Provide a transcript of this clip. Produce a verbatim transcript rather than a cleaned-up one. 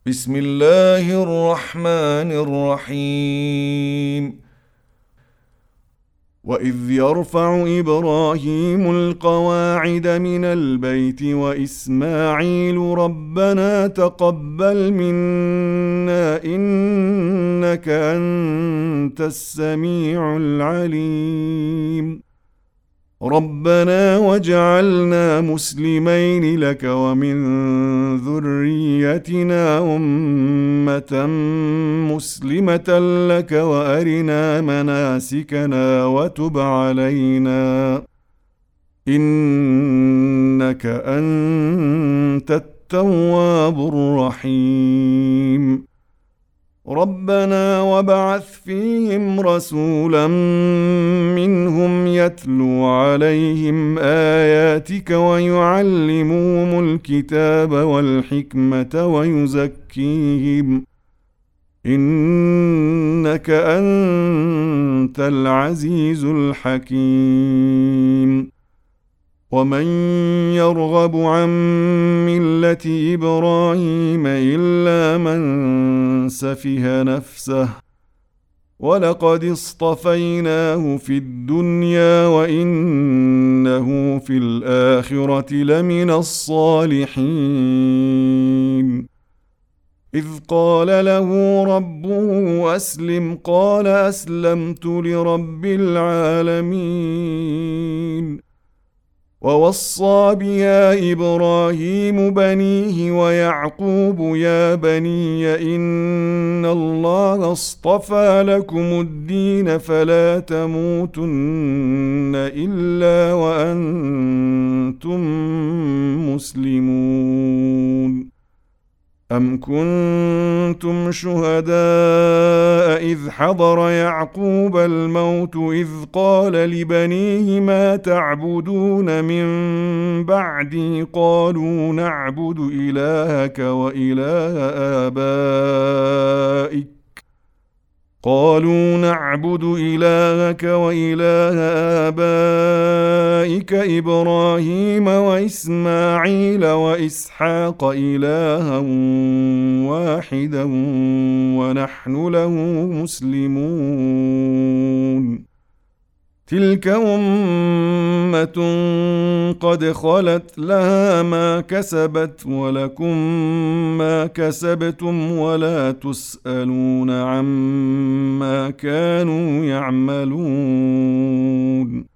بسم الله الرحمن الرحيم. وإذ يرفع إبراهيم القواعد من البيت وإسماعيل ربنا تقبل منا إنك أنت السميع العليم. ربنا واجعلنا مسلمين لك ومن ذريتنا أمة مسلمة لك وأرنا مناسكنا وتب علينا إنك أنت التواب الرحيم. ربنا وابعث فيهم رسولا منهم يتلو عليهم آياتك ويعلمهم الكتاب والحكمة ويزكيهم إنك أنت العزيز الحكيم. ومن يرغب عن ملة إبراهيم إلا من سفه نفسه ولقد اصطفيناه في الدنيا وإنه في الآخرة لمن الصالحين. إذ قال له ربه أسلم قال أسلمت لرب العالمين. ووصى بها إبراهيم بنيه ويعقوب يا بني إن الله اصطفى لكم الدين فلا تموتن إلا وأنتم مسلمون. أم كنتم شهداء إذ حضر يعقوب الموت إذ قال لبنيه ما تعبدون من بعدي قالوا نعبد إلهك وإله آبائك قالوا نعبد إلهك وإله آبائك إبراهيم وإسماعيل وإسحاق إلها واحدا ونحن له مسلمون. تلك أمة قد خلت لها ما كسبت ولكم ما كسبتم ولا تسألون عما كانوا يعملون.